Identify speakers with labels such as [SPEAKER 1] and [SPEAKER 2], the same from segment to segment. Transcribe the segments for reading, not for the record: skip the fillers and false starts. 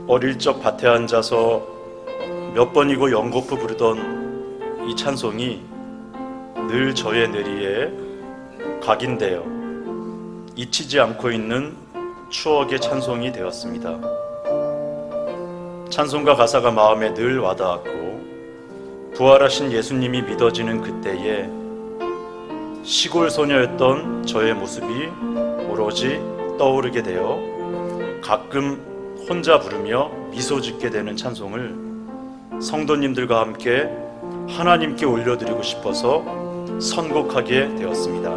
[SPEAKER 1] 어릴 적 밭에 앉아서 몇 번이고 연거푸 부르던 이 찬송이 늘 저의 뇌리에 각인되어 잊히지 않고 있는 추억의 찬송이 되었습니다. 찬송가 가사가 마음에 늘 와닿았고 부활하신 예수님이 믿어지는 그때에 시골 소녀였던 저의 모습이 오로지 떠오르게 되어 가끔 혼자 부르며 미소 짓게 되는 찬송을 성도님들과 함께 하나님께 올려드리고 싶어서 선곡하게 되었습니다.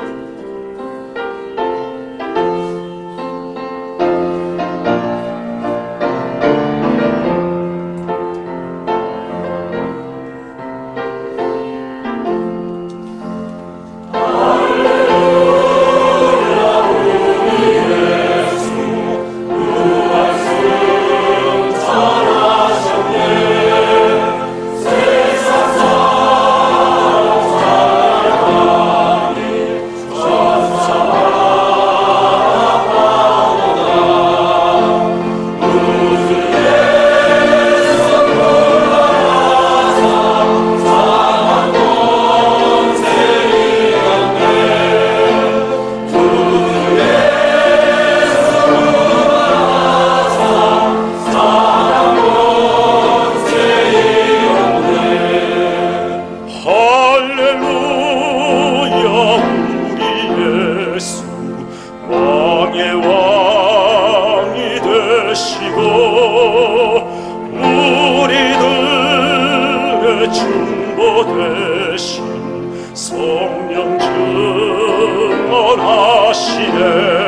[SPEAKER 1] 우리들의 중보 대신 성령 증언하시네.